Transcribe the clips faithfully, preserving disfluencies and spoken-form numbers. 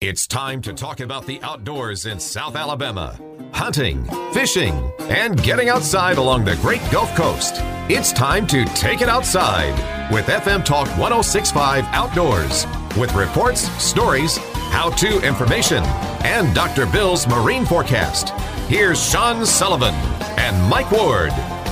It's time to talk about the outdoors in South Alabama. Hunting, fishing, and getting outside along the Great Gulf Coast. It's time to take it outside with F M Talk one oh six point five Outdoors. With reports, stories, how-to information, and Doctor Bill's marine forecast. Here's Sean Sullivan and Mike Ward.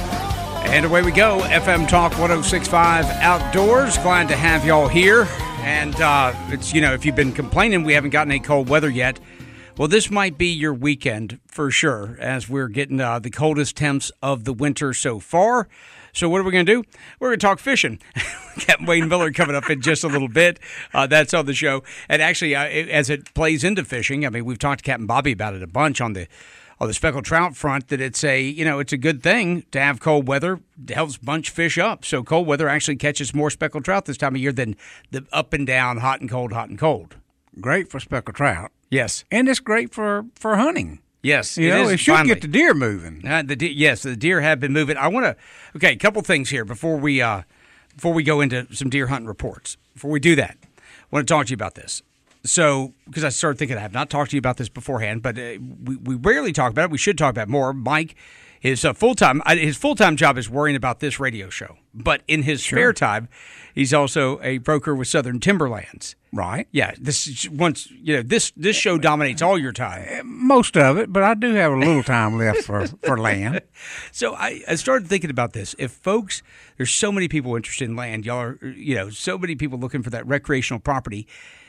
And away we go. F M Talk one oh six point five Outdoors. Glad to have y'all here. And uh, it's, you know, if you've been complaining we haven't gotten any cold weather yet, well, this might be your weekend for sure, as we're getting uh, the coldest temps of the winter so far. So what are we going to do? We're going to talk fishing. Captain Wayne Miller coming up in just a little bit. Uh, that's on the show. And actually, uh, it, as it plays into fishing, I mean, we've talked to Captain Bobby about it a bunch on the on the speckled trout front, that it's a, you know, it's a good thing to have cold weather. It helps bunch fish up. So cold weather actually catches more speckled trout this time of year than the up and down, hot and cold, hot and cold. Great for speckled trout. Yes. And it's great for, for hunting. Yes, you it know, is, it should finally get the deer moving. Uh, the de- yes, the deer have been moving. I want to, okay, a couple things here before we uh, before we go into some deer hunting reports. Before we do that, I want to talk to you about this. So, because I started thinking, I have not talked to you about this beforehand, but uh, we, we rarely talk about it. We should talk about it more. Mike, his uh, full-time his full-time job is worrying about this radio show. But in his Sure. spare time, he's also a broker with Southern Timberlands. Right. Yeah, this is once, you know, this this show dominates all your time. Most of it, but I do have a little time left for, for land. So I, I started thinking about this. If folks, there's so many people interested in land, y'all are, you know, so many people looking for that recreational property.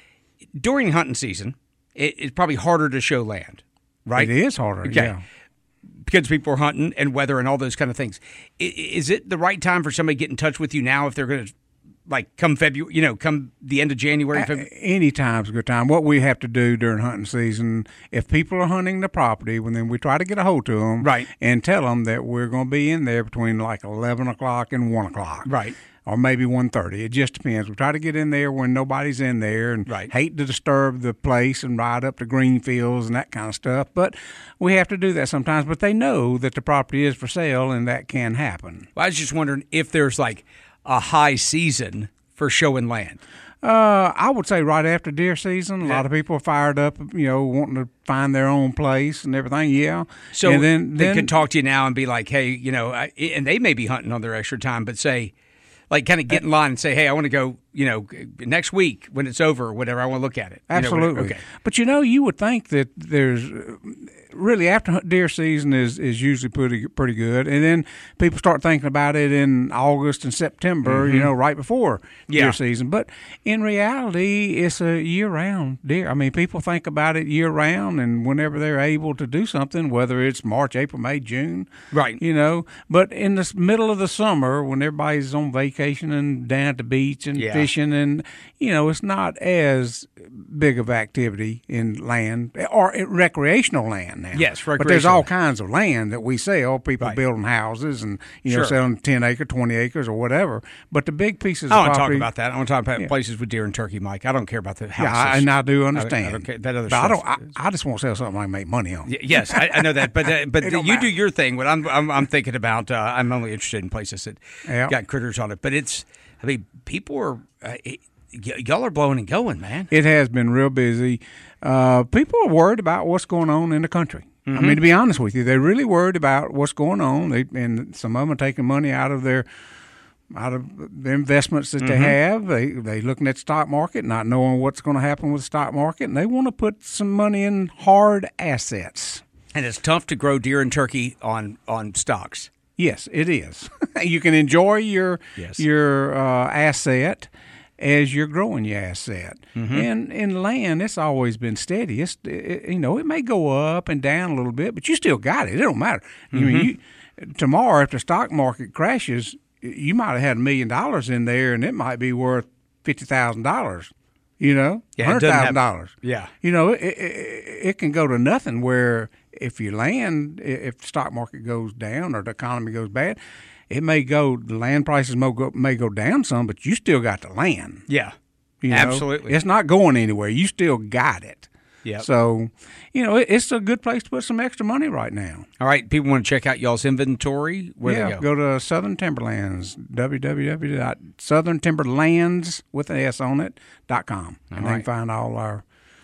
During hunting season, it, it's probably harder to show land, right? It is harder, okay. yeah. Because people are hunting and weather and all those kind of things. I, is it the right time for somebody to get in touch with you now if they're going to, like, come February, you know, come the end of January? February? Any time's a good time. What we have to do during hunting season, if people are hunting the property, well, then we try to get a hold to them, right, and tell them that we're going to be in there between like eleven o'clock and one o'clock, right, or maybe one thirty. It just depends. We try to get in there when nobody's in there, and right. hate to disturb the place and ride up to green fields and that kind of stuff. But we have to do that sometimes. But they know that the property is for sale, and that can happen. Well, I was just wondering if there's like a high season for showing land. Uh, I would say right after deer season, a lot of people are fired up, you know, wanting to find their own place and everything. Yeah. So and then, they then, could talk to you now and be like, hey, you know, I, and they may be hunting on their extra time, but say, like, kind of get in line and say, hey, I want to go, you know, next week when it's over or whatever, I want to look at it. Absolutely. You know, okay. But, you know, you would think that there's really after deer season is, is usually pretty pretty good. And then people start thinking about it in August and September, mm-hmm. you know, right before yeah. deer season. But in reality, it's a year-round deer. I mean, people think about it year-round and whenever they're able to do something, whether it's March, April, May, June. Right. You know, but in the middle of the summer when everybody's on vacation and down at the beach and yeah. fishing and, you know, it's not as big of activity in land or recreational land now. Yes, recreational. But there's all kinds of land that we sell, people right. building houses and, you know, sure. selling ten acre, twenty acres or whatever. But the big pieces I of don't want to property, talk about that. I want to talk about yeah. places with deer and turkey, Mike. I don't care about the houses. Yeah, and I do understand. I don't, I don't care. That other but stuff. I, don't, I, I just want to sell something I can make money on. Y- yes, I, I know that. But uh, but It you don't do matter. your thing. What I'm I'm, I'm thinking about, uh, I'm only interested in places that Yeah. got critters on it. But it's, I mean, people are, uh, it, y- y'all are blowing and going, man. It has been real busy. Uh, people are worried about what's going on in the country. Mm-hmm. I mean, to be honest with you, they're really worried about what's going on. They, and some of them are taking money out of their out of the investments that Mm-hmm. they have. They they looking at the stock market, not knowing what's going to happen with the stock market, and they want to put some money in hard assets. And it's tough to grow deer and turkey on on stocks. Yes, it is. You can enjoy your Yes. your uh, asset as you're growing your asset. Mm-hmm. And in land, it's always been steady. It's it, you know, it may go up and down a little bit, but you still got it. It don't matter. Mm-hmm. I mean, you, tomorrow if the stock market crashes, you might have had a million dollars in there, and it might be worth fifty thousand dollars. You know, Yeah, it hundred doesn't have- thousand dollars. Yeah. You know, it, it it can go to nothing. Where if your land, if the stock market goes down or the economy goes bad, it may go. The land prices may go may go down some, but you still got the land. Yeah, You know? absolutely. It's not going anywhere. You still got it. Yeah. So, you know, it, it's a good place to put some extra money right now. All right, people want to check out y'all's inventory. Where yeah, they go? go to Southern Timberlands, w w w dot southern timberlands with an S on it dot com, and All they right. can find all our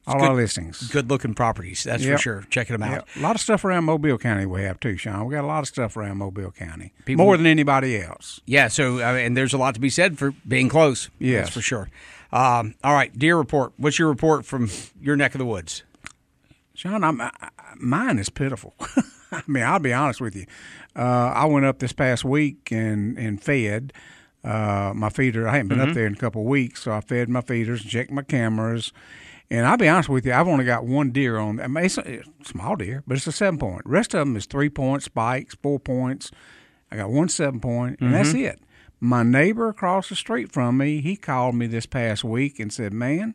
All good, our listings. Good-looking properties, that's Yep. for sure. Checking them out. Yep. A lot of stuff around Mobile County we have too, Sean. We got a lot of stuff around Mobile County, People- more than anybody else. Yeah, so uh, and there's a lot to be said for being close. Yes. That's for sure. Um, all right, deer report. What's your report from your neck of the woods? Sean, I'm, I, mine is pitiful. I mean, I'll be honest with you. Uh, I went up this past week and, and fed uh, my feeder. I hadn't been Mm-hmm. up there in a couple of weeks, so I fed my feeders and checked my cameras. And I'll be honest with you, I've only got one deer on. I mean, it's a, it's a small deer, but it's a seven point. The rest of them is three point spikes, four points. I got one seven point, and Mm-hmm. that's it. My neighbor across the street from me, he called me this past week and said, "Man,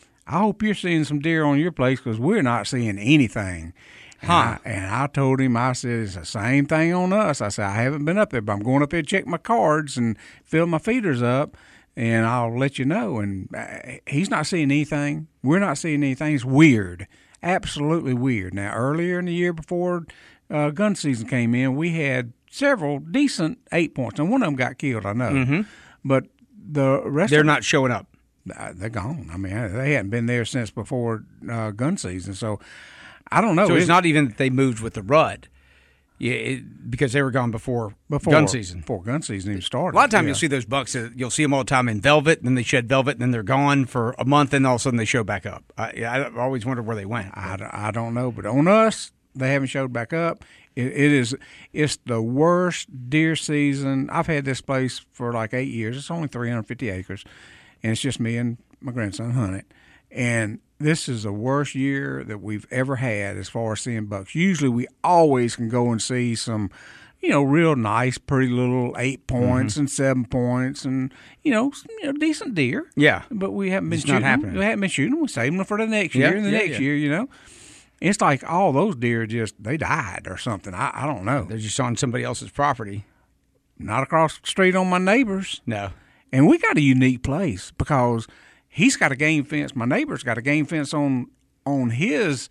I hope you're seeing some deer on your place because we're not seeing anything." And, Huh. I, and I told him, I said, "It's the same thing on us." I said, "I haven't been up there, but I'm going up there to check my cards and fill my feeders up, and I'll let you know." And uh, he's not seeing anything. We're not seeing anything. It's weird, absolutely weird. Now, earlier in the year before uh, gun season came in, we had several decent eight points. And one of them got killed, I know. Mm-hmm. But the rest They're of them, not showing up. uh, they're gone. I mean, they hadn't been there since before uh, gun season. So I don't know. So it's It- not even that they moved with the rut, yeah, it, because they were gone before, before gun season. Before gun season even started. A lot of times yeah. you'll see those bucks. uh, You'll see them all the time in velvet, and then they shed velvet, and then they're gone for a month, and all of a sudden they show back up. I, I always wondered where they went. I, don't- I don't know, but on us, they haven't showed back up. It, it is it's the worst deer season. I've had this place for like eight years. It's only three hundred fifty acres, and it's just me and my grandson hunt it. And this is the worst year that we've ever had as far as seeing bucks. Usually, we always can go and see some, you know, real nice, pretty little eight points Mm-hmm. and seven points, and you know, some, you know, decent deer. Yeah. But we haven't been It's not shooting. happening. We haven't been shooting. We saving them for the next Yeah, year and the yeah, next yeah. year. You know, it's like all those deer just they died or something. I, I don't know. They're just on somebody else's property. Not across the street on my neighbor's. No. And we got a unique place because he's got a game fence. My neighbor's got a game fence on on his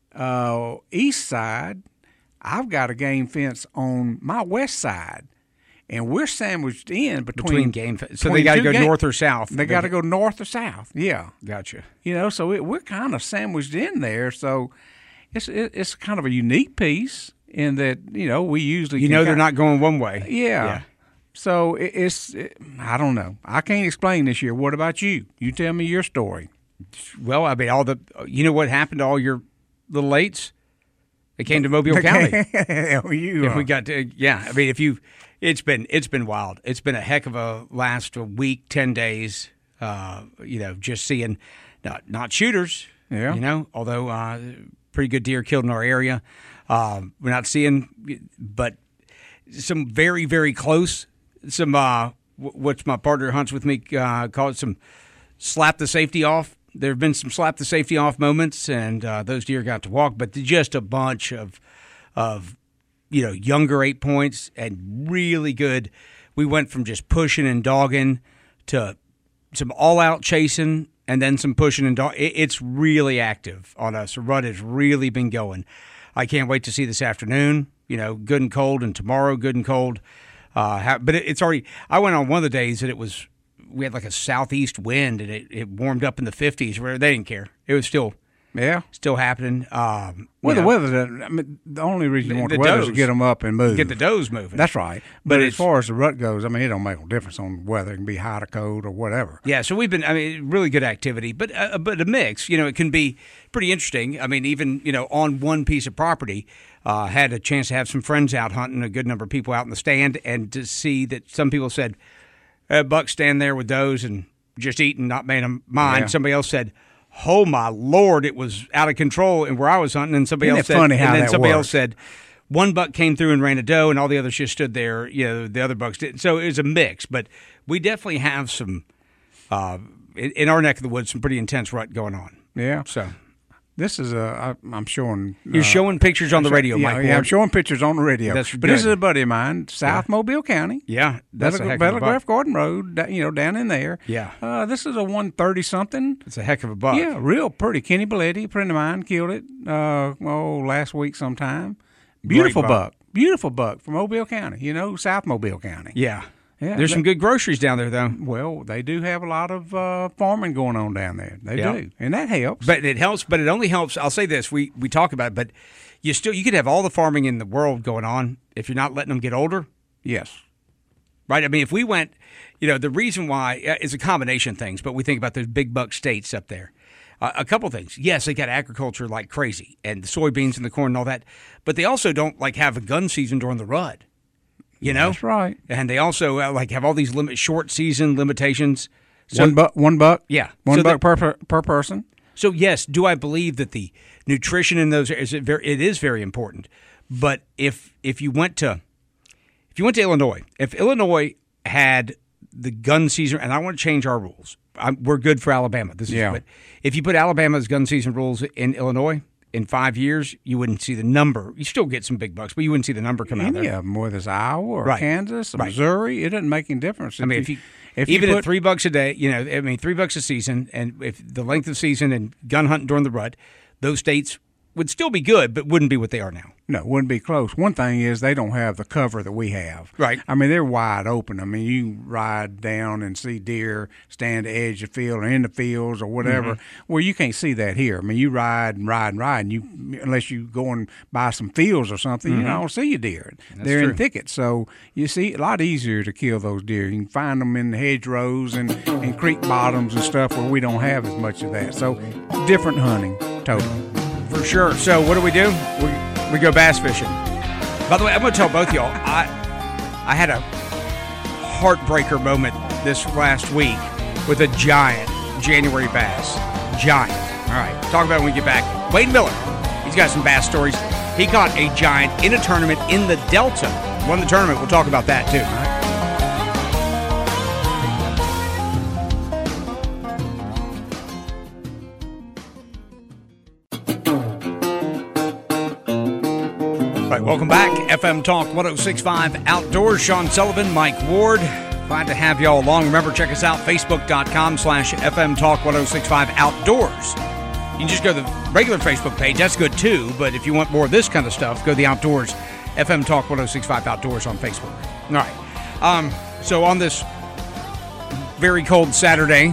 uh, east side. I've got a game fence on my west side, and we're sandwiched in between, Between game, fe- so between they got to two go game- north or south. They got to go north or south. Yeah, Gotcha. you know. So it, we're kind of sandwiched in there. So it's it, it's kind of a unique piece in that you know we usually You can know they're kinda- not going one way. yeah. Yeah. So it, it's, it, I don't know. I can't explain this year. What about you? You tell me your story. Well, I mean, all the you know what happened to all your little eights? They came to Mobile County. Oh, you If are. we got to, yeah. I mean, if you, it's been it's been wild. It's been a heck of a last week, ten days. Uh, you know, just seeing not not shooters. Yeah. You know, although uh, pretty good deer killed in our area. Um, we're not seeing, but some very very close. Some uh, w- what's my partner hunts with me uh, called some slap the safety off. There have been some slap the safety off moments, and uh, those deer got to walk. But just a bunch of of you know younger eight points and really good. We went from just pushing and dogging to some all out chasing, and then some pushing and dog. It, it's really active on us. The rut has really been going. I can't wait to see this afternoon. You know, good and cold, and tomorrow good and cold. Uh, ha- but it, it's already. I went on one of the days that it was. We had like a southeast wind, and it, it warmed up in the fifties. Where they didn't care. It was still Yeah. still happening. Um, Well, you the know, weather, doesn't- I mean, the only reason you The- want the the, weather is to does. get them up and move. get the does moving. That's right. But But, it's- as far as the rut goes, I mean, it don't make no difference on whether it can be hot or cold or whatever. Yeah, so we've been, I mean, really good activity, but uh, but a mix. You know, it can be pretty interesting. I mean, even, you know, on one piece of property, uh, had a chance to have some friends out hunting, a good number of people out in the stand, and to see that some people said, uh, buck stand there with does and just eating, not made them mind. Yeah. Somebody else said, oh, my Lord, it was out of control and where I was hunting, and somebody Isn't else it said, funny how and then that somebody works? else said, one buck came through and ran a doe, and all the others just stood there. You know, the other bucks didn't. So it was a mix, but we definitely have some, uh, in, in our neck of the woods, some pretty intense rut going on. Yeah. So This is a, I, I'm showing. you're uh, showing pictures on the radio, yeah, Mike. yeah, I'm Ward. showing pictures on the radio. That's but this good. is a buddy of mine, South Mobile County. Yeah, that's a heck of a buck. Telegraph Garden Road, da- you know, down in there. Yeah. Uh, this is a one thirty something. It's a heck of a buck. Yeah, real pretty. Kenny Belletti, a friend of mine, killed it. Uh, oh, last week sometime. Beautiful buck. buck. Beautiful buck from Mobile County. You know, South Mobile County. Yeah. Yeah, There's they, some good groceries down there, though. Well, they do have a lot of uh, farming going on down there. They Yeah. do, and that helps. But it helps, but it only helps. I'll say this: we we talk about it, but you still you could have all the farming in the world going on if you're not letting them get older, yes, right? I mean, if we went, you know, the reason why uh, is a combination of things, but we think about those big buck states up there. Uh, a couple things. Yes, they got agriculture like crazy, and the soybeans and the corn and all that, but they also don't like have a gun season during the rut. You know, that's right. And they also uh, like have all these limit short season limitations. So, one buck, one buck, yeah, one so buck the, per, per per person. So yes, do I believe that the nutrition in those is it very it is very important. But if if you went to if you went to Illinois, if Illinois had the gun season, and I want to change our rules, I'm, we're good for Alabama. This is Yeah. but if you put Alabama's gun season rules in Illinois. In five years, you wouldn't see the number. You still get some big bucks, but you wouldn't see the number come out Any there. of them, whether it's Iowa or Right. Kansas or Right. Missouri, it doesn't make any difference. I mean, if you, if even you put, at three bucks a day, you know, I mean, three bucks a season, and if the length of season and gun hunting during the rut, those states would still be good, but wouldn't be what they are now. No, it wouldn't be close. One thing is they don't have the cover that we have. Right. I mean, they're wide open. I mean, you ride down and see deer stand at the edge of the field or in the fields or whatever. Mm-hmm. Well, you can't see that here. I mean, you ride and ride and ride, and you unless you go and buy some fields or something, Mm-hmm. you don't see your deer. They're true. in thickets, so you see a lot easier to kill those deer. You can find them in the hedgerows and, and creek bottoms and stuff where we don't have as much of that. So different hunting, totally. For sure. So what do we do? We we go bass fishing. By the way, I'm going to tell both y'all, I I had a heartbreaker moment this last week with a giant January bass. Giant. All right. Talk about it when we get back. Wayne Miller, he's got some bass stories. He caught a giant in a tournament in the Delta. Won the tournament. We'll talk about that, too. All right. All right, welcome back. F M Talk one oh six point five Outdoors. Sean Sullivan, Mike Ward. Glad to have y'all along. Remember, check us out, facebook.com slash FM Talk 1065 Outdoors. You can just go to the regular Facebook page. That's good, too. But if you want more of this kind of stuff, go to the Outdoors, F M Talk one oh six point five Outdoors on Facebook. All right. Um, so on this very cold Saturday,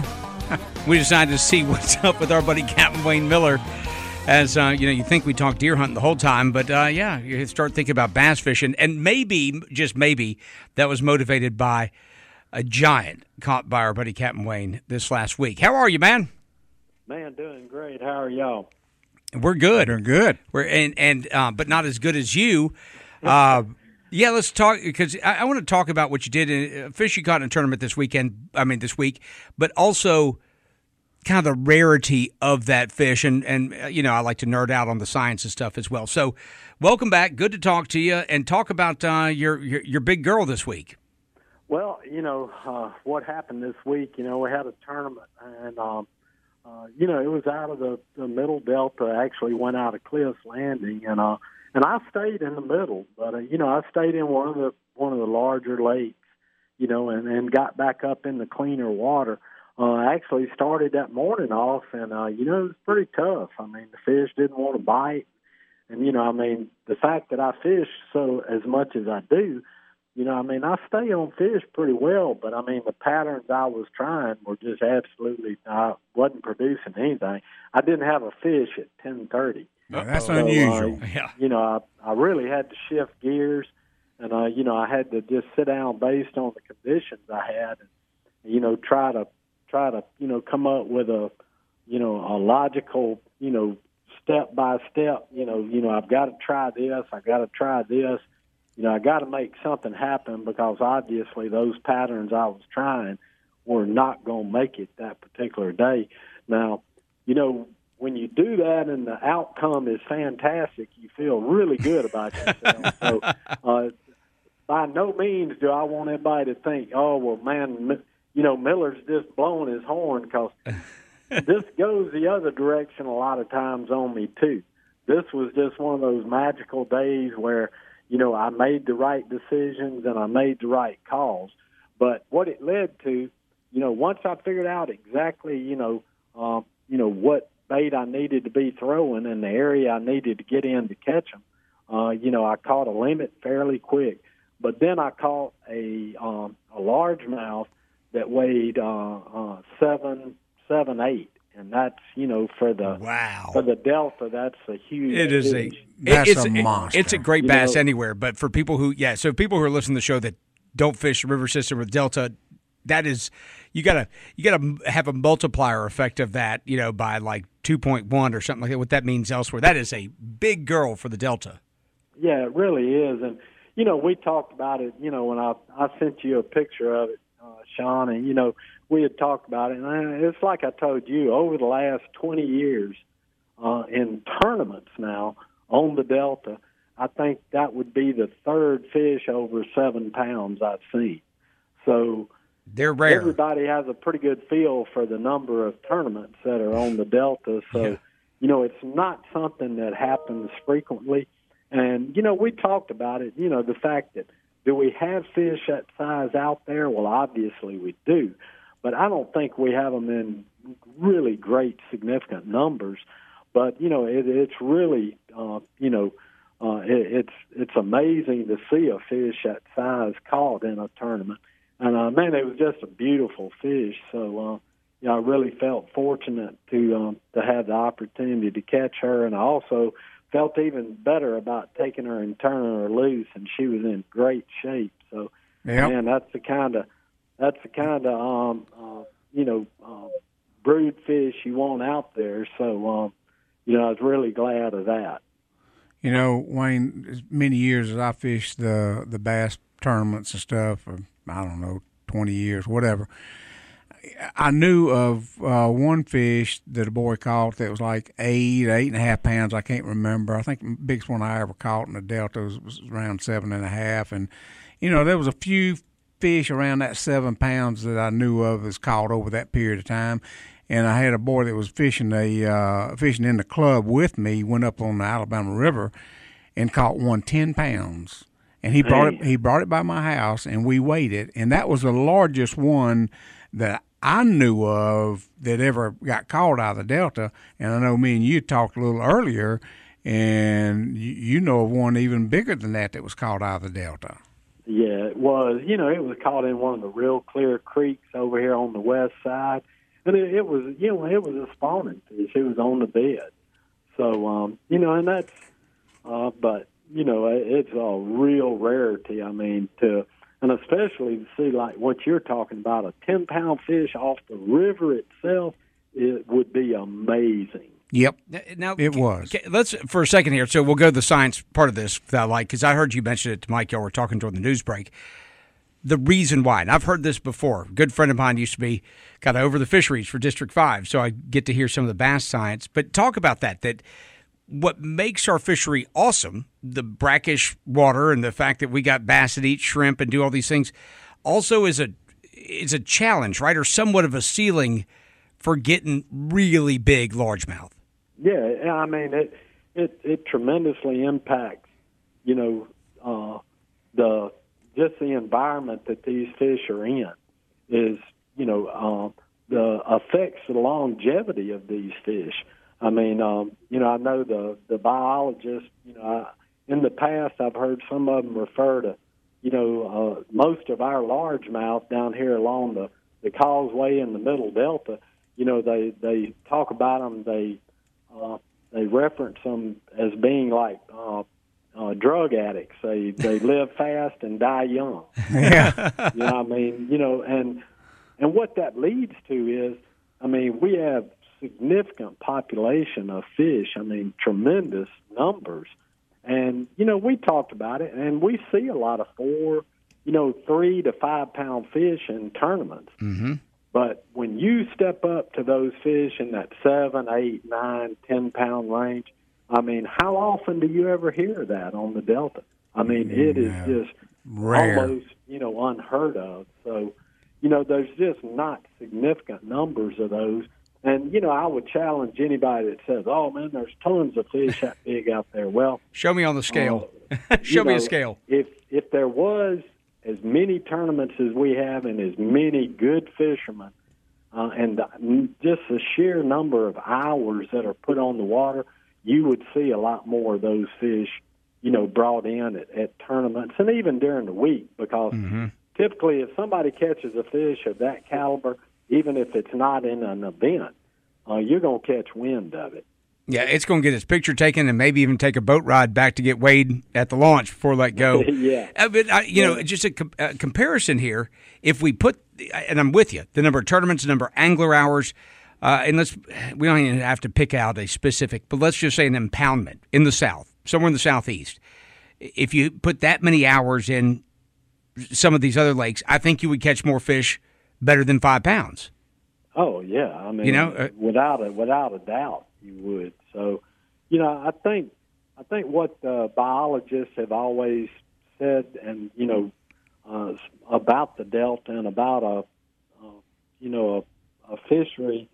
we decided to see what's up with our buddy Captain Wayne Miller. As, uh, you know, you think we talk deer hunting the whole time, but, uh, yeah, you start thinking about bass fishing. And maybe, just maybe, that was motivated by a giant caught by our buddy Captain Wayne this last week. How are you, man? Man, doing great. How are y'all? We're good. They're good. We're and and uh, but not as good as you. Uh, yeah, let's talk because I, I want to talk about what you did in uh, fish you caught in a tournament this weekend. I mean, this week, but also kind of the rarity of that fish, and and uh, you know, I like to nerd out on the science and stuff as well. So, welcome back. Good to talk to you and talk about uh, your, your your big girl this week. Well, you know, uh, what happened this week, you know, we had a tournament, and, um, uh, you know, it was out of the, the middle delta, actually went out of Cliff's Landing, and uh, and I stayed in the middle, but, uh, you know, I stayed in one of the one of the larger lakes, you know, and, and got back up in the cleaner water. Uh, I actually started that morning off, and, uh, you know, it was pretty tough. I mean, the fish didn't want to bite, and, you know, I mean, the fact that I fish so as much as I do, you know, I mean, I stay on fish pretty well, but, I mean, the patterns I was trying were just absolutely, I wasn't producing anything. I didn't have a fish at ten thirty. Now, that's So, unusual. Uh, Yeah. You know, I, I really had to shift gears, and, uh, you know, I had to just sit down based on the conditions I had and, you know, try to, try to, you know, come up with a, you know, a logical, you know, step by step, you know, you know, I've got to try this, I've got to try this. You know, I got to make something happen because obviously those patterns I was trying were not going to make it that particular day. Now, you know, when you do that and the outcome is fantastic, you feel really good about yourself. So, uh, by no means do I want anybody to think, oh, well, man, you know, Miller's just blowing his horn, because this goes the other direction a lot of times on me, too. This was just one of those magical days where, you know, I made the right decisions and I made the right calls. But what it led to, you know, once I figured out exactly, you know, um, you know, what bait I needed to be throwing and the area I needed to get in to catch them, uh, you know, I caught a limit fairly quick. but then I caught a um, a largemouth that weighed uh, uh, seven seven eight. And that's, you know, for the wow. for the Delta, that's a huge It is fish. a That's it's a it- monster. It's a great You bass know- anywhere, but for people who yeah, so people who are listening to the show that don't fish the river system or Delta, that is you gotta you gotta have a multiplier effect of that, you know, by like two point one or something like that. What that means elsewhere, that is a big girl for the Delta. Yeah, it really is. And, you know, we talked about it, you know, when I, I sent you a picture of it, uh, Sean, and, you know, we had talked about it. And I, it's like I told you, over the last twenty years uh, in tournaments now on the Delta, I think that would be the third fish over seven pounds I've seen. So They're rare. everybody has a pretty good feel for the number of tournaments that are on the Delta. So, Yeah. you know, it's not something that happens frequently. And, you know, we talked about it, you know, the fact that do we have fish that size out there? Well, obviously we do. But I don't think we have them in really great, significant numbers. But, you know, it, it's really, uh, you know, uh, it, it's it's amazing to see a fish that size caught in a tournament. And, uh, man, it was just a beautiful fish. So, uh, you know, I really felt fortunate to um, to have the opportunity to catch her. And I also felt even better about taking her and turning her loose, and she was in great shape. So, Yep. man, that's the kind of that's the kind of um, uh, you know uh, brood fish you want out there. So, um, you know, I was really glad of that. You know, Wayne, as many years as I fished the the bass tournaments and stuff, or, I don't know, twenty years, whatever, I knew of uh, one fish that a boy caught that was like eight, eight and a half pounds. I can't remember. I think the biggest one I ever caught in the Delta was, was around seven and a half. And, you know, there was a few fish around that seven pounds that I knew of was caught over that period of time. And I had a boy that was fishing a uh, fishing in the club with me, went up on the Alabama River and caught one ten pounds. And he brought Hey. it he brought it by my house, and we weighed it. And that was the largest one that I knew of that ever got caught out of the Delta. And I know me and you talked a little earlier, and you, you know of one even bigger than that that was caught out of the Delta. Yeah, it was. You know, it was caught in one of the real clear creeks over here on the west side. And it, it was, you know, it was a spawning fish. It was on the bed. So, um, you know, and that's, uh, but, you know, it's a real rarity. I mean, to, and especially to see like what you're talking about, a ten pound fish off the river itself, it would be amazing. Yep, Now it was. okay, let's for a second here. So we'll go to the science part of this that I like, because I heard you mention it to Mike. Y'all were talking during the news break. The reason why, and I've heard this before. A good friend of mine used to be kind of over the fisheries for District Five, so I get to hear some of the bass science. But talk about that. That what makes our fishery awesome, the brackish water, and the fact that we got bass that eat shrimp and do all these things, also is a is a challenge, right, or somewhat of a ceiling for getting really big largemouth. Yeah, I mean, it it, it tremendously impacts, you know, uh, the just the environment that these fish are in is, you know, uh, the affects the longevity of these fish. I mean, um, you know, I know the, the biologists, you know, I, in the past I've heard some of them refer to, you know, uh, most of our largemouth down here along the, the causeway in the middle delta, you know, they, they talk about them, they, uh, they reference them as being like, uh, Uh, drug addicts. They they live fast and die young. Yeah. You know what I mean? You know, and and what that leads to is, I mean, we have significant population of fish. I mean, tremendous numbers. And, you know, we talked about it, and we see a lot of four, you know, three to five pound fish in tournaments. Mm-hmm. But when you step up to those fish in that seven, eight, nine, ten pound range, I mean, how often do you ever hear that on the Delta? I mean, it is No. just Rare. almost, you know, unheard of. So, you know, there's just not significant numbers of those. And, you know, I would challenge anybody that says, oh, man, there's tons of fish that big out there. Well, Show me on the scale. uh, Show you me a know, scale. If, if there was as many tournaments as we have and as many good fishermen, uh, and just the sheer number of hours that are put on the water, you would see a lot more of those fish, you know, brought in at, at tournaments and even during the week, because mm-hmm. typically if somebody catches a fish of that caliber, even if it's not in an event, uh, you're going to catch wind of it. Yeah, it's going to get its picture taken and maybe even take a boat ride back to get weighed at the launch before let go. yeah. Uh, but, uh, you yeah. know, just a, com- a comparison here. If we put, and I'm with you, the number of tournaments, the number of angler hours, uh, and let's, we don't even have to pick out a specific, but let's just say an impoundment in the South, somewhere in the Southeast. If you put that many hours in some of these other lakes, I think you would catch more fish better than five pounds. Oh, yeah. I mean, you know, uh, without a, without a doubt. You would. So, you know, I think I think what uh, biologists have always said, and you know, uh, about the Delta and about a, uh, you know, a, a fishery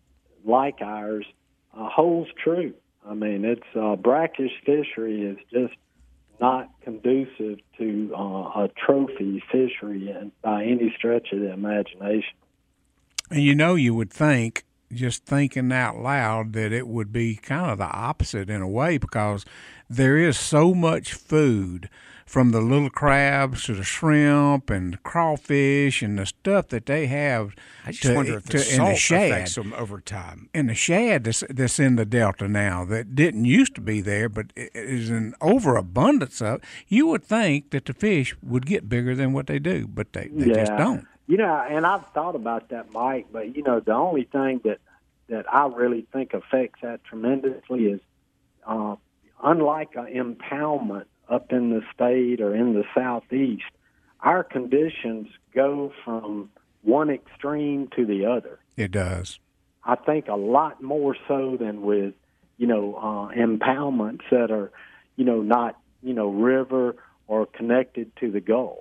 like ours uh, holds true. I mean, it's uh, brackish fishery is just not conducive to uh, a trophy fishery and by any stretch of the imagination. And you know, you would think, just thinking out loud, that it would be kind of the opposite in a way, because there is so much food, from the little crabs to the shrimp and the crawfish and the stuff that they have. I just to, wonder if the to, salt and the shad, affects them over time. And the shad that's, that's in the Delta now that didn't used to be there, but is an overabundance of. You would think that the fish would get bigger than what they do, but they, they yeah. just don't. You know, and I've thought about that, Mike, but, you know, the only thing that, that I really think affects that tremendously is, uh, unlike an impoundment up in the state or in the Southeast, our conditions go from one extreme to the other. It does. I think a lot more so than with, you know, uh, impoundments that are, you know, not, you know, river or connected to the Gulf.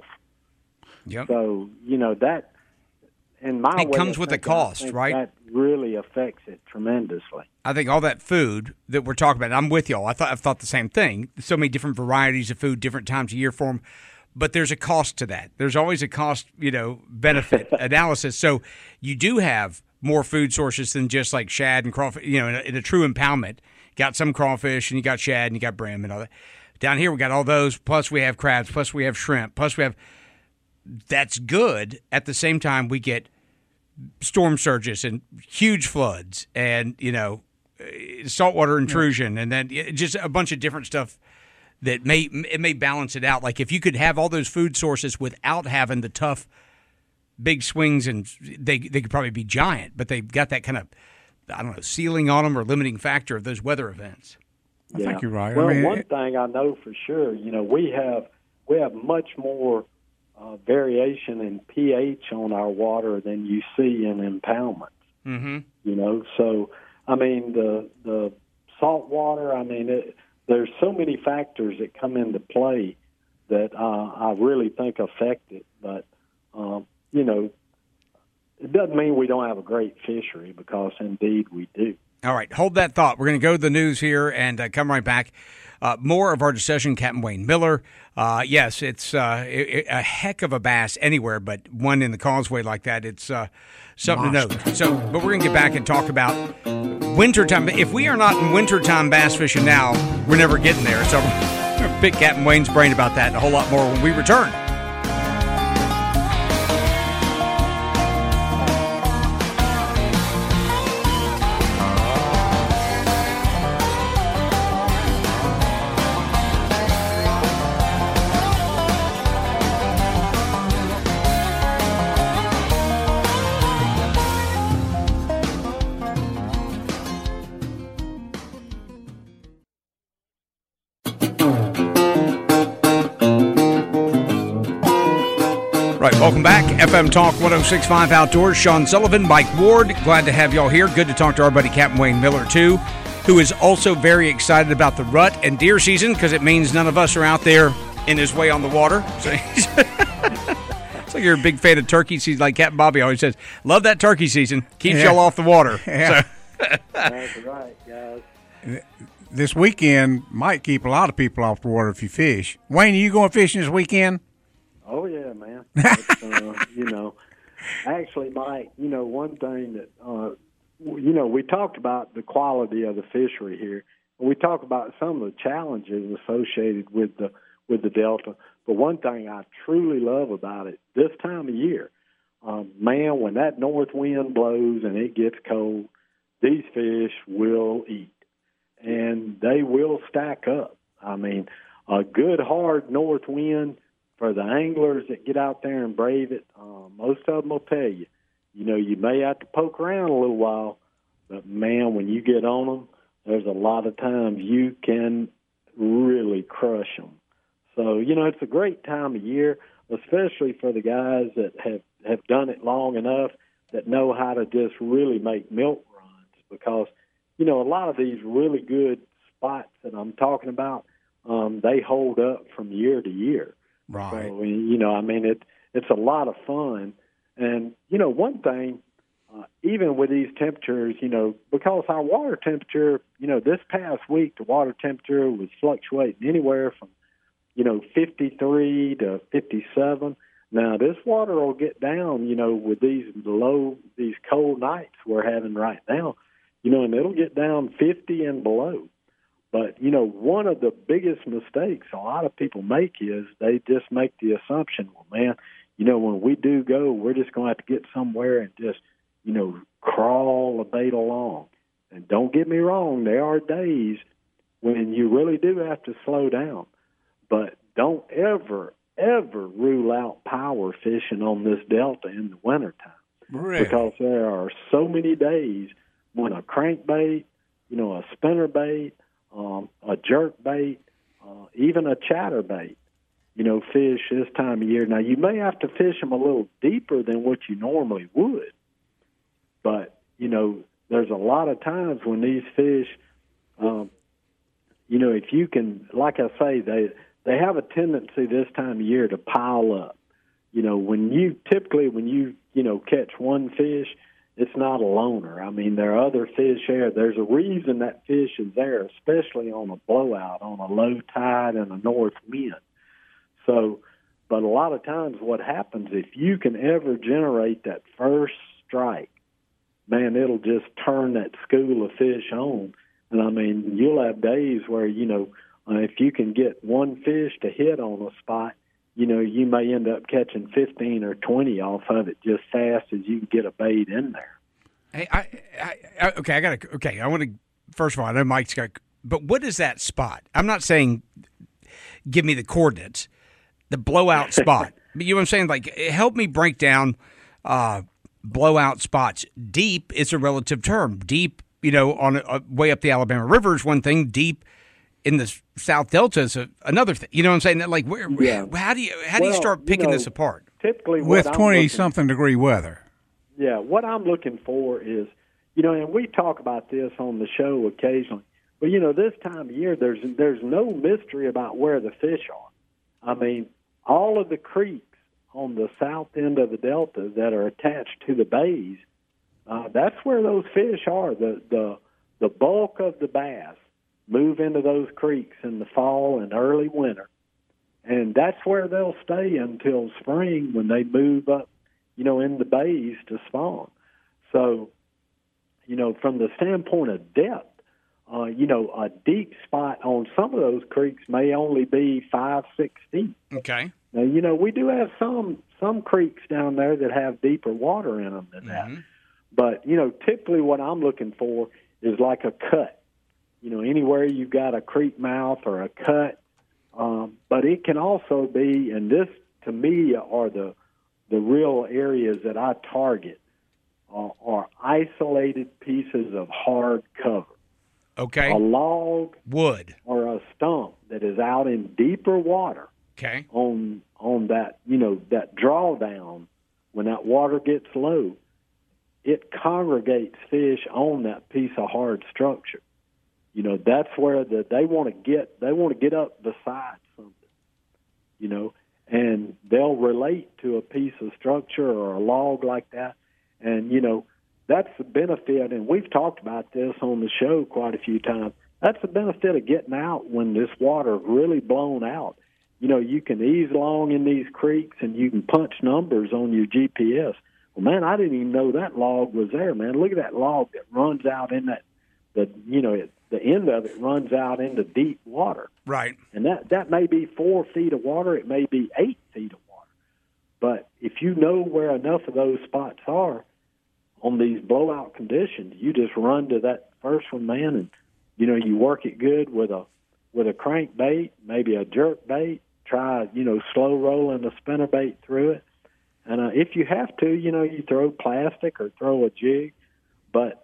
Yep. So, you know, that, in my it way comes with a cost, right? That really affects it tremendously. I think all that food that we're talking about, I'm with y'all. I thought, I've thought the same thing. So many different varieties of food, different times of year for them. But there's a cost to that. There's always a cost, you know, benefit analysis. So you do have more food sources than just like shad and crawfish, you know, in a, in a true impoundment. Got some crawfish and you got shad and you got brim and all that. Down here we got all those, plus we have crabs, plus we have shrimp, plus we have... That's good. At the same time, we get storm surges and huge floods and, you know, saltwater intrusion and then just a bunch of different stuff that may it may balance it out. Like if you could have all those food sources without having the tough big swings, and they they could probably be giant, but they've got that kind of, I don't know, ceiling on them or limiting factor of those weather events. I yeah. think you're right. Well, I mean, one it, thing I know for sure, you know, we have we have much more Uh, variation in pH on our water than you see in impoundments. Mm-hmm. You know, so I mean the the salt water. I mean, it, there's so many factors that come into play that uh, I really think affect it. But um, you know, it doesn't mean we don't have a great fishery, because indeed we do. All right, hold that thought. We're going to go to the news here and uh, come right back. Uh, more of our discussion, Captain Wayne Miller. Uh, yes, it's uh, it, a heck of a bass anywhere, but one in the causeway like that, it's uh, something Monster. to note. So, but we're going to get back and talk about wintertime. If we are not in wintertime bass fishing now, we're never getting there. So we're going to pick Captain Wayne's brain about that and a whole lot more when we return. Welcome back. F M Talk one oh six point five Outdoors. Sean Sullivan, Mike Ward. Glad to have y'all here. Good to talk to our buddy Captain Wayne Miller, too, who is also very excited about the rut and deer season, because it means none of us are out there in his way on the water. So it's like you're a big fan of turkey season, like Captain Bobby always says. Love that turkey season. Keeps yeah. y'all off the water. Yeah. So. That's right, guys. This weekend might keep a lot of people off the water if you fish. Wayne, are you going fishing this weekend? Oh, yeah, man. uh, you know, actually, Mike, you know, one thing that, uh, you know, we talked about the quality of the fishery here. we talk about some of the challenges associated with the with the Delta. But one thing I truly love about it this time of year, um, man, when that north wind blows and it gets cold, these fish will eat, and they will stack up. I mean, a good hard north wind for the anglers that get out there and brave it, uh, most of them will tell you, you know, you may have to poke around a little while, but, man, when you get on them, there's a lot of times you can really crush them. So, you know, it's a great time of year, especially for the guys that have, have done it long enough that know how to just really make milk runs, because, you know, a lot of these really good spots that I'm talking about, um, they hold up from year to year. Right. So, you know, I mean, it it's a lot of fun. And, you know, one thing, uh, even with these temperatures, you know, because our water temperature, you know, this past week, the water temperature was fluctuating anywhere from, you know, fifty-three to fifty-seven. Now, this water will get down, you know, with these low, these cold nights we're having right now, you know, and it'll get down fifty and below. But, you know, one of the biggest mistakes a lot of people make is they just make the assumption, well, man, you know, when we do go, we're just going to have to get somewhere and just, you know, crawl a bait along. And don't get me wrong, there are days when you really do have to slow down. But don't ever, ever rule out power fishing on this Delta in the wintertime. Really? Because there are so many days when a crankbait, you know, a spinnerbait, um, a jerk bait, uh, even a chatterbait, you know, fish this time of year. Now, you may have to fish them a little deeper than what you normally would. But, you know, there's a lot of times when these fish, um, you know, if you can, like I say, they they have a tendency this time of year to pile up. You know, when you typically when you, you know, catch one fish, it's not a loner. I mean, there are other fish there. There's a reason that fish is there, especially on a blowout, on a low tide and a north wind. So, but a lot of times what happens, if you can ever generate that first strike, man, it'll just turn that school of fish on. And, I mean, you'll have days where, you know, uh, if you can get one fish to hit on a spot, you know, you may end up catching fifteen or twenty off of it just fast as you can get a bait in there. Hey, I, I, I okay, I got to, okay, I want to, first of all, I know Mike's got, but what is that spot? I'm not saying give me the coordinates, the blowout spot. You know what I'm saying? Like, help me break down uh, blowout spots. Deep is a relative term. Deep, you know, on uh, way up the Alabama River is one thing. Deep in the South Delta is a, another thing. You know what I'm saying? Like, where, yeah. how do you how do well, you start picking you know, this apart? Typically, with twenty-something degree weather. Yeah, what I'm looking for is, you know, and we talk about this on the show occasionally, but, you know, this time of year, there's there's no mystery about where the fish are. I mean, all of the creeks on the south end of the Delta that are attached to the bays, uh, that's where those fish are. The, the, the bulk of the bass move into those creeks in the fall and early winter, and that's where they'll stay until spring when they move up, you know, in the bays to spawn. So, you know, from the standpoint of depth, uh, you know, a deep spot on some of those creeks may only be five, six feet. Okay. Now, you know, we do have some some creeks down there that have deeper water in them than Mm-hmm. that. But, you know, typically what I'm looking for is like a cut. You know, anywhere you've got a creek mouth or a cut. Um, but it can also be, and this to me are the the real areas that I target, uh, are isolated pieces of hard cover. Okay. A log, wood, or a stump that is out in deeper water. Okay. On on that, you know, that drawdown, when that water gets low, it congregates fish on that piece of hard structure. You know, that's where the, they want to get. They want to get up beside something. You know, and they'll relate to a piece of structure or a log like that. And you know, that's the benefit. And we've talked about this on the show quite a few times. That's the benefit of getting out when this water is really blown out. You know, you can ease along in these creeks and you can punch numbers on your G P S. Well, man, I didn't even know that log was there, man. Look at that log that runs out in that. The, you know, it the end of it runs out into deep water. Right. And that, that may be four feet of water. It may be eight feet of water. But if you know where enough of those spots are on these blowout conditions, you just run to that first one, man, and, you know, you work it good with a with a crankbait, maybe a jerk bait. Try, you know, slow rolling a spinnerbait through it. And uh, if you have to, you know, you throw plastic or throw a jig. But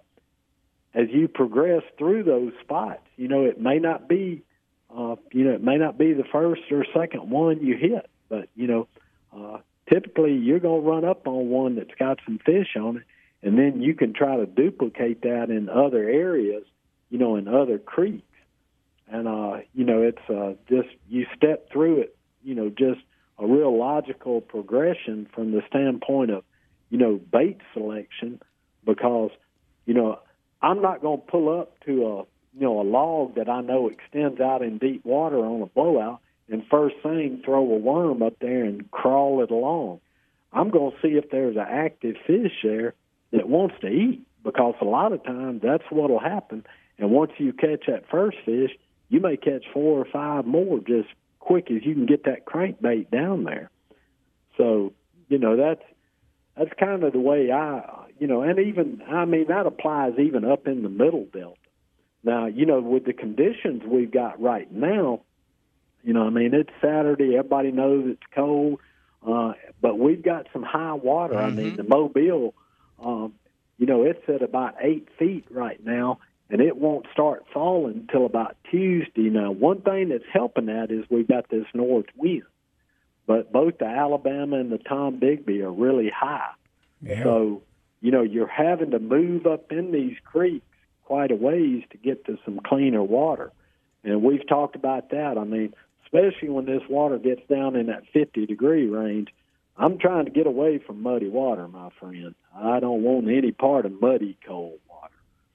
as you progress through those spots, you know, it may not be, uh, you know, it may not be the first or second one you hit. But, you know, uh, typically you're going to run up on one that's got some fish on it, and then you can try to duplicate that in other areas, you know, in other creeks. And, uh, you know, it's uh, just you step through it, you know, just a real logical progression from the standpoint of, you know, bait selection, because, you know, I'm not going to pull up to a, you know, a log that I know extends out in deep water on a blowout and first thing throw a worm up there and crawl it along. I'm going to see if there's an active fish there that wants to eat, because a lot of times that's what will happen. And once you catch that first fish, you may catch four or five more just quick as you can get that crankbait down there. So, you know, that's that's kind of the way I, you know, and even, I mean, that applies even up in the middle delta. Now, you know, with the conditions we've got right now, you know, I mean, it's Saturday. Everybody knows it's cold, uh, but we've got some high water. Mm-hmm. I mean, the Mobile, um, you know, it's at about eight feet right now, and it won't start falling until about Tuesday. Now, one thing that's helping that is we've got this north wind, but both the Alabama and the Tom Bigby are really high. Yeah. So, you know, you're having to move up in these creeks quite a ways to get to some cleaner water. And we've talked about that. I mean, especially when this water gets down in that fifty-degree range, I'm trying to get away from muddy water, my friend. I don't want any part of muddy, cold water.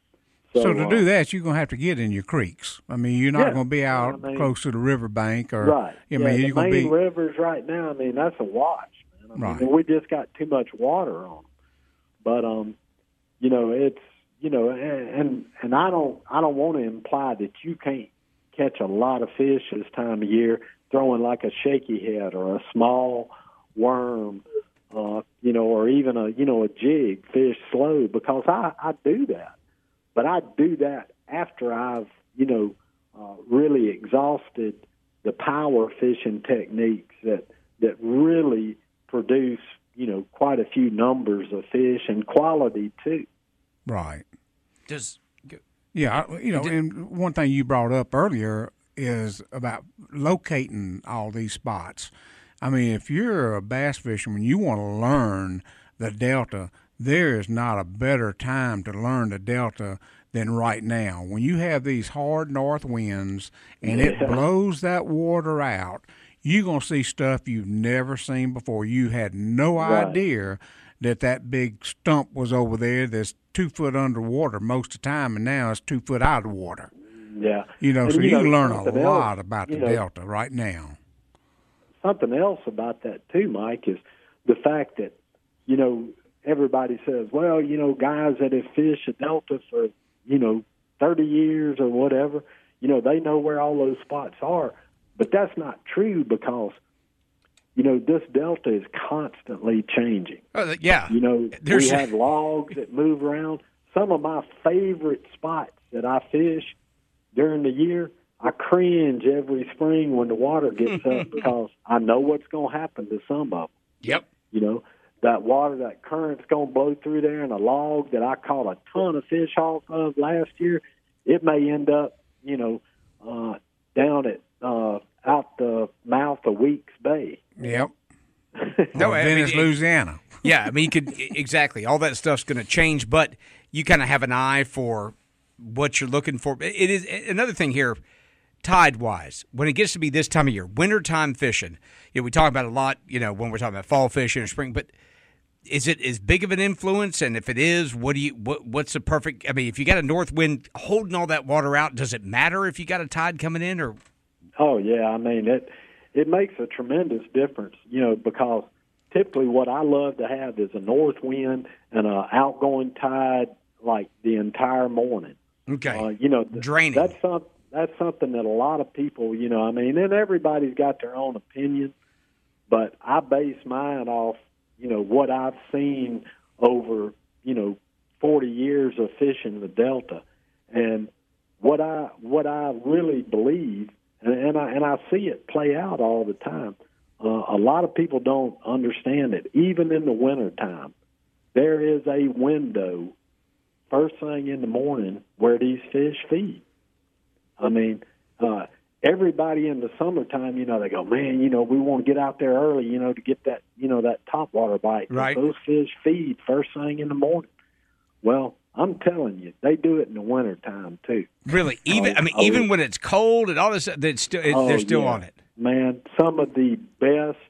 So, so to uh, do that, you're going to have to get in your creeks. I mean, you're not yeah, going to be out I mean, close to the riverbank. Or, right. I yeah, mean, the you're going main to be... rivers right now, I mean, that's a watch, man. I mean, right. and we just got too much water on them. But, um, you know, it's, you know, and and I don't I don't want to imply that you can't catch a lot of fish this time of year throwing like a shaky head or a small worm, uh, you know, or even a, you know, a jig, fish slow, because I, I do that. But I do that after I've, you know, uh, really exhausted the power fishing techniques that that really produce, you know, quite a few numbers of fish and quality too. Right. Does yeah, you know, and one thing you brought up earlier is about locating all these spots. I mean, if you're a bass fisherman, you want to learn the Delta, there is not a better time to learn the Delta than right now. When you have these hard north winds and yeah. it blows that water out, you're going to see stuff you've never seen before. You had no right. idea that that big stump was over there that's two foot underwater most of the time, and now it's two foot out of water. Yeah. You know, and so you, you know, can learn a lot else, about the know, Delta right now. Something else about that too, Mike, is the fact that, you know, everybody says, well, you know, guys that have fished the Delta for, you know, thirty years or whatever, you know, they know where all those spots are. But that's not true, because, you know, this Delta is constantly changing. Oh, yeah. You know, There's... we have logs that move around. Some of my favorite spots that I fish during the year, I cringe every spring when the water gets up, because I know what's going to happen to some of them. Yep. You know, that water, that current's going to blow through there, and a log that I caught a ton of fish off of last year, it may end up, you know, uh, down at uh, out the mouth of Weeks Bay. Yep. no, I Venice, mean, Louisiana. Yeah, I mean, you could exactly. All that stuff's going to change, but you kind of have an eye for what you're looking for. It is another thing here, tide-wise. When it gets to be this time of year, wintertime fishing, you know, we talk about it a lot, you know, when we're talking about fall fishing or spring, but is it as big of an influence? And if it is, what do you what what's the perfect? I mean, if you got a north wind holding all that water out, does it matter if you got a tide coming in? Or oh yeah, I mean it. It makes a tremendous difference, you know, because typically what I love to have is a north wind and an outgoing tide like the entire morning. Okay. Uh, you know, th- draining. That's some, that's something that a lot of people, you know, I mean, and everybody's got their own opinion, but I base mine off, you know, what I've seen over, you know, forty years of fishing the Delta, and what I what I really believe, and, and I and I see it play out all the time. Uh, a lot of people don't understand it. Even in the wintertime, there is a window first thing in the morning where these fish feed. I mean, uh, everybody in the summertime, you know, they go, man, you know, we want to get out there early, you know, to get that, you know, that topwater bite. Right. Those fish feed first thing in the morning. Well, I'm telling you, they do it in the wintertime too. Really? Even Oh, I mean, oh, even when it's cold and all this, it's still, it, Oh, they're still yeah. on it. Man, some of the best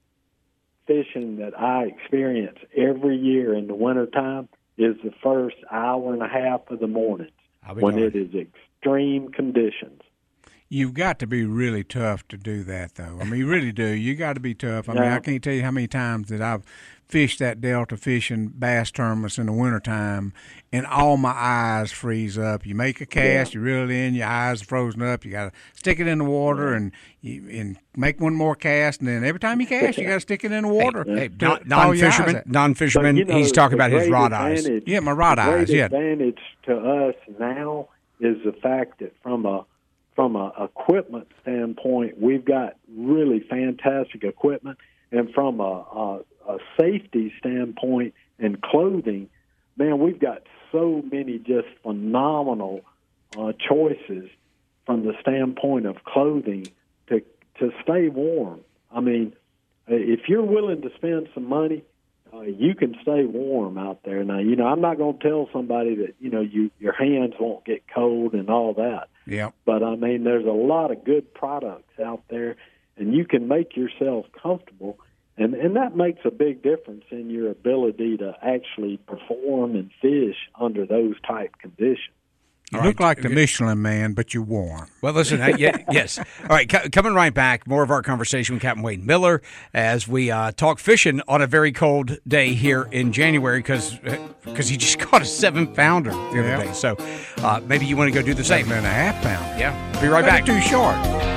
fishing that I experience every year in the wintertime is the first hour and a half of the mornings I'll be when darned. it is extreme conditions. You've got to be really tough to do that, though. I mean, you really do. You got to be tough. I mean, Yeah. I can't tell you how many times that I've fished that Delta fishing bass tournaments in the wintertime, and all my eyes freeze up. You make a cast, Yeah. you reel it in, your eyes are frozen up. You got to stick it in the water and you, and make one more cast, and then every time you cast, you got to stick it in the water. Hey, to non, thaw your eyes non-fisherman, out. non-fisherman, But, you know, he's talking the about his great rod eyes. advantage- Yeah, my rod the eyes, great yeah. advantage to us now is the fact that from a from a equipment standpoint, we've got really fantastic equipment, and from a, a, a safety standpoint and clothing, man, we've got so many just phenomenal uh, choices from the standpoint of clothing to to stay warm. I mean, if you're willing to spend some money, uh, you can stay warm out there. Now, you know, I'm not going to tell somebody that, you know, you your hands won't get cold and all that. Yeah. But, I mean, there's a lot of good products out there, and you can make yourself comfortable, and, and that makes a big difference in your ability to actually perform and fish under those type conditions. You All look right. like the Michelin Man, but you're warm. Well, listen, uh, yeah, yes. All right, co- coming right back, more of our conversation with Captain Wayne Miller as we uh, talk fishing on a very cold day here in January because because he just caught a seven-pounder the other Yeah. day. So uh, maybe you want to go do the same. Seven and a half pound. Yeah, be right Maybe back. too short.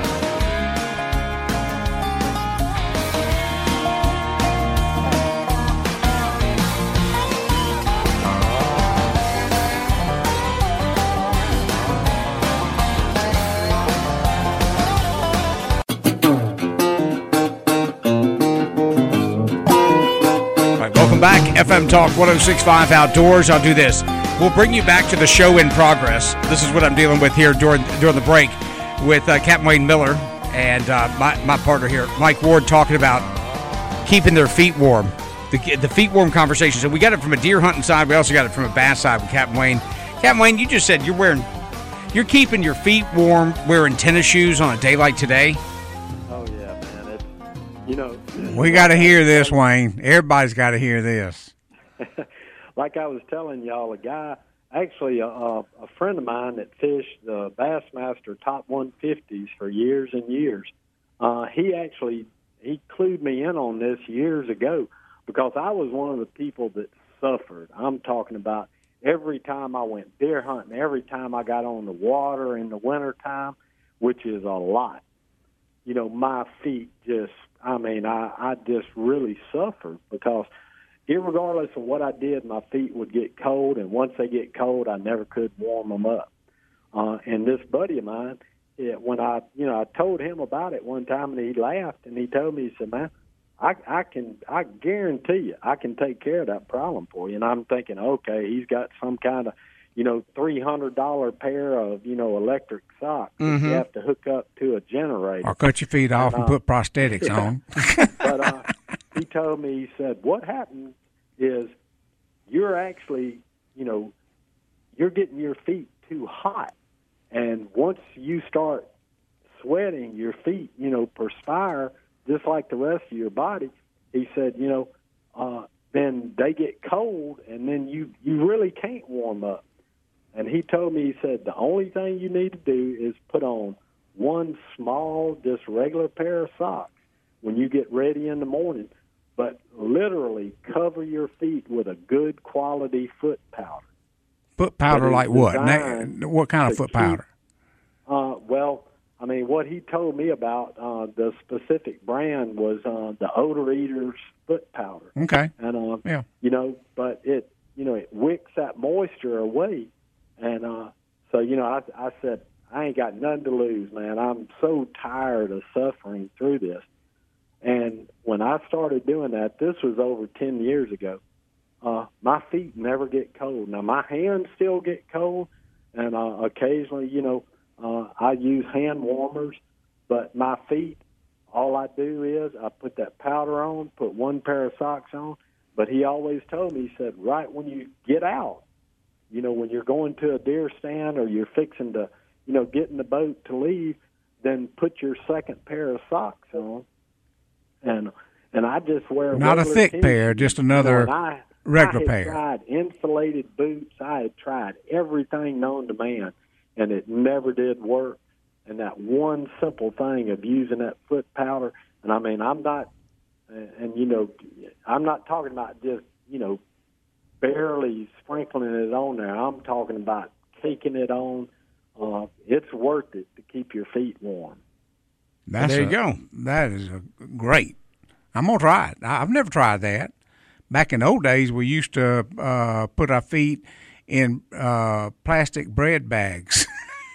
All right, welcome back. F M Talk one oh six point five Outdoors. I'll do this. We'll bring you back to the show in progress. This is what I'm dealing with here during during the break with uh, Captain Wayne Miller and uh, my, my partner here, Mike Ward, talking about keeping their feet warm. The, the feet warm conversation. So we got it from a deer hunting side. We also got it from a bass side with Captain Wayne. Captain Wayne, you just said you're wearing, you're keeping your feet warm wearing tennis shoes on a day like today. Oh, yeah, man. It's, you know. We got to hear this, Wayne. Everybody's got to hear this. Like I was telling y'all, a guy, actually a, a a friend of mine that fished the Bassmaster Top one fifties for years and years, uh, he actually, he clued me in on this years ago because I was one of the people that suffered. I'm talking about every time I went deer hunting, every time I got on the water in the wintertime, which is a lot, you know, my feet just, I mean, I, I just really suffered because irregardless of what I did, my feet would get cold, and once they get cold, I never could warm them up. Uh, and this buddy of mine, it, when I, you know, I told him about it one time, and he laughed, and he told me, he said, man, I, I can, I guarantee you, I can take care of that problem for you. And I'm thinking, okay, he's got some kind of, you know, three hundred dollars pair of, you know, electric socks that you have to hook up to a generator. Or cut your feet off and Uh, put prosthetics yeah. on. But uh, he told me, he said, what happened is you're actually, you know, you're getting your feet too hot. And once you start sweating, your feet, you know, perspire just like the rest of your body, he said, you know, uh, then they get cold, and then you, you really can't warm up. And he told me, he said, the only thing you need to do is put on one small, just regular pair of socks when you get ready in the morning, but literally cover your feet with a good quality foot powder. Foot powder like what? designed Na- what kind of to foot keep- powder? Uh, well, I mean, what he told me about uh, the specific brand was uh, the Odor Eaters foot powder. Okay. And uh, Yeah. you know, but it you know it wicks that moisture away, and uh, so you know I, I said I ain't got nothing to lose, man. I'm so tired of suffering through this. And when I started doing that, this was over ten years ago. Uh, my feet never get cold. Now my hands still get cold, and uh, occasionally, you know, uh, I use hand warmers. But my feet, all I do is I put that powder on, put one pair of socks on. But he always told me, he said, right when you get out, you know, when you're going to a deer stand or you're fixing to, you know, get in the boat to leave, then put your second pair of socks on. And and I just wear Not a regular thick tennis pair, shoes. just another You know, and I, regular I had pair. tried insulated boots. I had tried everything known to man, and it never did work. And that one simple thing of using that foot powder, and I mean, I'm not, and, and you know, I'm not talking about just, you know, barely sprinkling it on there. I'm talking about caking it on. Uh, it's worth it to keep your feet warm. That's There you a- go. That is a great. I'm gonna try it. I- I've never tried that. Back in the old days, we used to uh, put our feet in uh, plastic bread bags.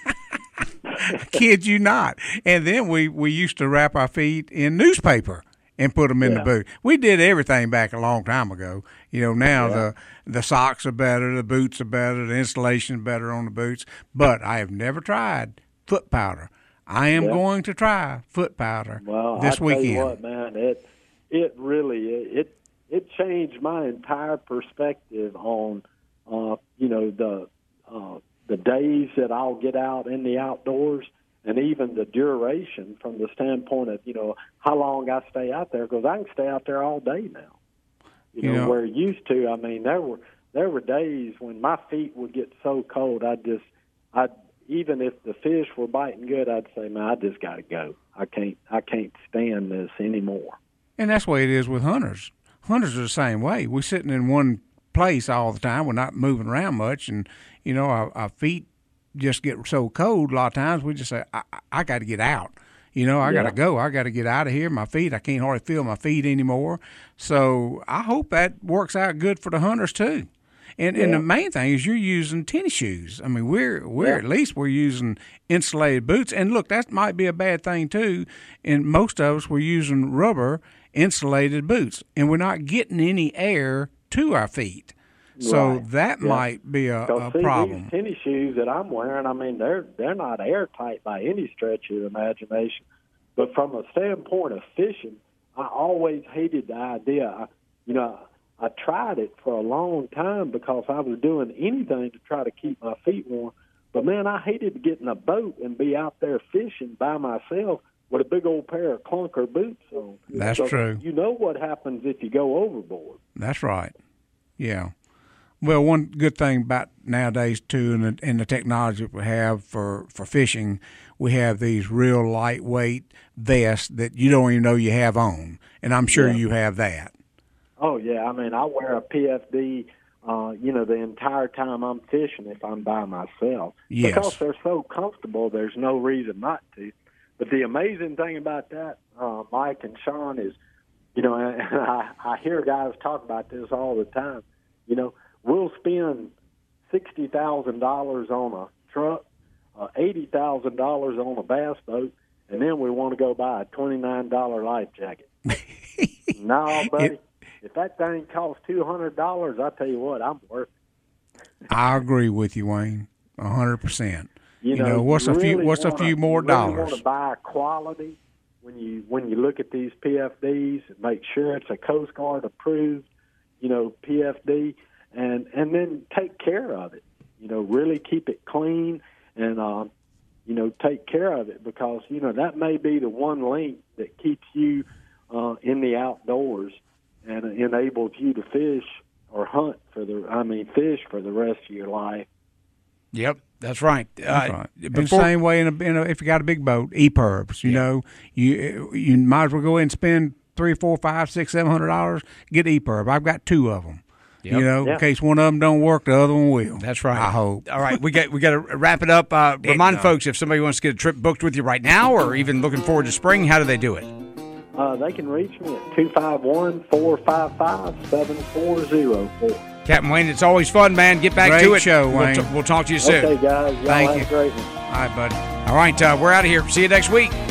Kid you not. And then we, we used to wrap our feet in newspaper and put them in the Yeah. boot. We did everything back a long time ago. You know, now Yeah. the the socks are better, the boots are better, the insulation is better on the boots. But I have never tried foot powder. I am Yeah. going to try foot powder Well, this I tell weekend. you what, man, it it really it it changed my entire perspective on uh, you know the uh, the days that I'll get out in the outdoors, and even the duration from the standpoint of you know how long I stay out there, because I can stay out there all day now. You, You know, know- where used to, I mean, there were there were days when my feet would get so cold, I just I even if the fish were biting good, I'd say, man, I just got to go. I can't I can't stand this anymore. And that's the way it is with hunters. Hunters are the same way. We're sitting in one place all the time. We're not moving around much, and you know our, our feet just get so cold. A lot of times we just say, "I, I, I got to get out." You know, I Yeah. got to go. I got to get out of here. My feet, I can't hardly feel my feet anymore. So I hope that works out good for the hunters too. And and Yeah. the main thing is you're using tennis shoes. I mean, we're we're Yeah. at least we're using insulated boots. And look, that might be a bad thing too. And most of us we're using rubber insulated boots, and we're not getting any air to our feet. So Right. that Yeah. might be a, Because a see, problem. these tennis shoes that I'm wearing, I mean, they're they're not airtight by any stretch of the imagination. But from a standpoint of fishing, I always hated the idea. I, you know, I tried it for a long time because I was doing anything to try to keep my feet warm. But man, I hated to get in a boat and be out there fishing by myself with a big old pair of clunker boots on. That's So true. You know what happens if you go overboard. That's right. Yeah. Well, one good thing about nowadays too, and the, and the technology we have for, for fishing, we have these real lightweight vests that you don't even know you have on, and I'm sure Yeah. you have that. Oh yeah, I mean I wear a P F D, uh, you know, the entire time I'm fishing if I'm by myself. Yes. Because they're so comfortable, there's no reason not to. But the amazing thing about that, uh, Mike and Sean, is, you know, and I, I hear guys talk about this all the time. You know, we'll spend sixty thousand dollars on a truck, uh, eighty thousand dollars on a bass boat, and then we want to go buy a twenty-nine dollar life jacket. No, buddy. It- If that thing costs two hundred dollars, I tell you what, I'm worth it. I agree with you, Wayne, a hundred percent. You, You know, what's a few- really what's a wanna- few more you really dollars? want to buy quality when you when you look at these P F Ds and make sure it's a Coast Guard approved, you know, P F D, and and then take care of it. You know, really keep it clean and uh, you know take care of it, because you know that may be the one link that keeps you uh, in the outdoors and enables you to fish or hunt for the I mean fish for the rest of your life. Yep, that's right. That's Uh, right. And before- same way in a, in a, if you got a big boat, E P I R Bs. You know, you you might as well go ahead and spend three, four, five, six, seven hundred dollars. Get E P I R B. I've got two of them. Yep. You know, Yeah. in case one of them don't work, the other one will. That's right. I hope. All right, we got we got to wrap it up. Uh, remind no. folks if somebody wants to get a trip booked with you right now, or even looking forward to spring, how do they do it? Uh, they can reach me at two five one, four five five, seven four zero four. Captain Wayne, it's always fun, man. Get back Great to it. show, We'll, Wayne. t- we'll talk to you soon. Okay, guys. Y'all Thank have you. a great one. All right, buddy. All right, uh, we're out of here. See you next week.